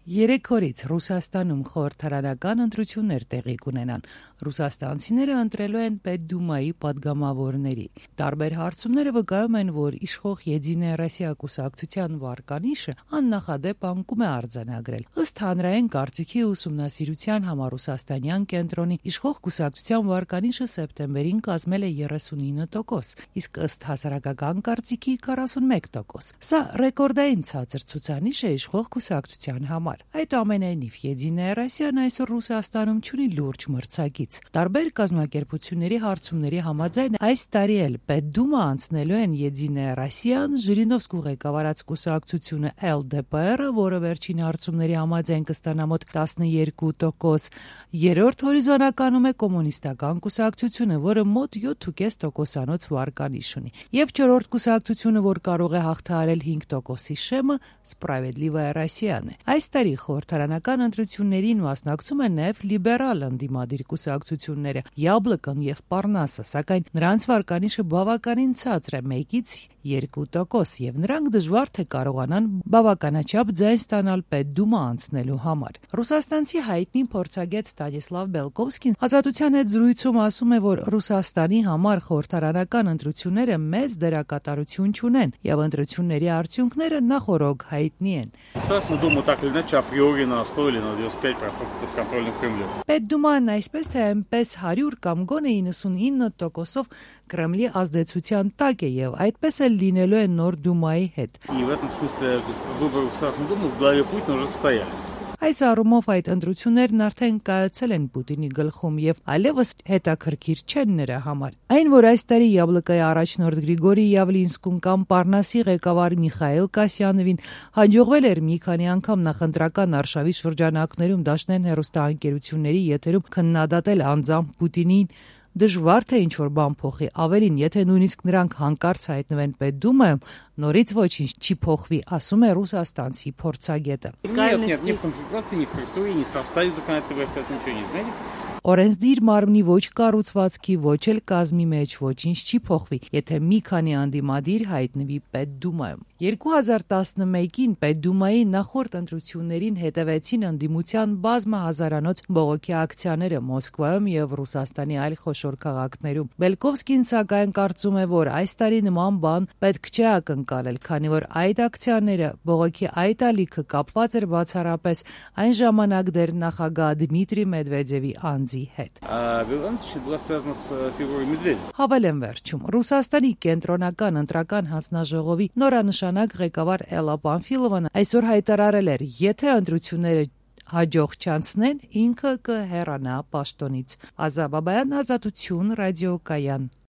Երեք օրից Ռուսաստանում խորհրդարանական ընտրություններ տեղի կունենան։ Ռուսաստանցիները ընտրելու են Պետդումայի падգամավորների։ Տարբեր հարցումները վկայում են, որ իշխող Եդինայա Ռոսիա կուսակցության վարկանիշը աննախադեպ անկում է արձանագրել։ Ըստ հանրային կարծիքի ուսումնասիրության համառուսաստանյան կենտրոնի իշխող կուսակցության վարկանիշը սեպտեմբերին կազմել է 39%, իսկ ըստ հասարակական կարծիքի 41%։ Սա ռեկորդային ցածր ցուցանիշ է իշխող կուսակցության համար։ Այդուամենայնիվ Եդինայա Ռոսիան այսօր Ռուսաստանում չունի լուրջ մրցակից։ Տարբեր կազմակերպությունների հարցումների համաձայն այս տարի էլ Պետդումա անցնելու են Եդինայա Ռոսիան, Ժիրինովսկու ղեկավարած կուսակցությունը LDPR-ը, որը վերջին հարցումների համաձայն կստանա մոտ 12%, երրորդ հորիզոնականում է կոմունիստական կուսակցությունը, որը մոտ 7.5% վարկանիշ ունի, եւ չորրորդ կուսակցությունը, որ կարող է հաղթահարել 5%-ի շեմը, Սպրավեդլիվայա Ռոսիան է։ Այս տարի խորհրդարանական ընտրություններին մասնակցում են նաև լիբերալ ընդդիմադիր կուսակցությունները Յաբլոկոն եւ Պարնասը, սակայն նրանց վարկանիշը բավականին ցածր է՝ 1-2%, եւ նրանք դժվար թե կարողանան բավականաչափ ձայն ստանալ Պետդումա անցնելու համար։ Ռուսաստանցի հայտնի փորձագետ Ստանիսլավ Բելկովսկին Ազատության հետ զրույցում ասում է, որ Ռուսաստանի համար խորհրդարանական ընտրությունները մեծ դերակատարություն չունեն եւ ընտրությունների արդյունքները նախօրոք հայտնի են։ Так или иначе, априори на 100 или на 95% под контролем Кремля. Պետդուման այսպես թե այնպես 100 կամ գոնե 99%-ով Կրեմլի ազդեցության տակ է եւ այդպես էլ լինելու է նոր Դումայի հետ։ И в этом смысле выборы в Государственную Думу в главе Путина уже состоялись. Այս առումով այդ ընտրություններն արդեն կայացել են Պուտինի գլխում եւ այլևս հետաքրքիր չեն նրա համար։ Այն, որ այս տարի Յաբլոկայի առաջնորդ Գրիգորի Յավլինսկուն կամ Պարնասի ղեկավար Միխայել Կասյանովին հաջողվել էր մի քանի անգամ նախընտրական արշավի շրջանակներում դաշնային հեռուստաընկերությունների եթերում քննադատել անձամբ Պուտինին, դժվար թե ինչ-որ բան փոխի, ավելին, եթե նույնիսկ նրանք հանկարծ հայտնվեն Պետդումայում, նորից ոչինչ չի փոխվի, ասում է ռուսաստանցի փորձագետը։ Нет, ни в конфигурации, ни в структуре, ни в составе законодательного совета ничего не изменится. Օրենսդիր մարմնի ոչ կառուցվածքի, ոչ էլ կազմի մեջ ոչինչ չի փոխվի, եթե մի քանի անդիմադիր հայտնվի Պետդումայում։ 2011-ին Պետդումայի նախորդ ընտրություններին հետևեցին ընդդիմության բազմահազարանոց բողոքի ակցիաները Մոսկվայում եւ Ռուսաստանի այլ խոշոր քաղաքներում։ Բելկովսկին սակայն կարծում է, որ այս տարի նման բան պետք չէ ակնկալել, քանի որ այդ ակցիաները բողոքի այդ ալիքը կապված էր բացառապես այն ժամանակ դեռ նախագահ Դմիտրի Մեդվեդևի հետ։ Հավելեմ վերջում, Ռուսաստանի կենտրոնական ընտրական հանձնաժողովի նորանշանակ ղեկավար Էլլա Պանֆիլովան այսօր հայտարարել էր, եթե ընտրությունները հաջող չանցնեն, ինքը կհեռանա պաշտոնից։ Ազա Բաբայան, Ազատություն, ռադիոկայան։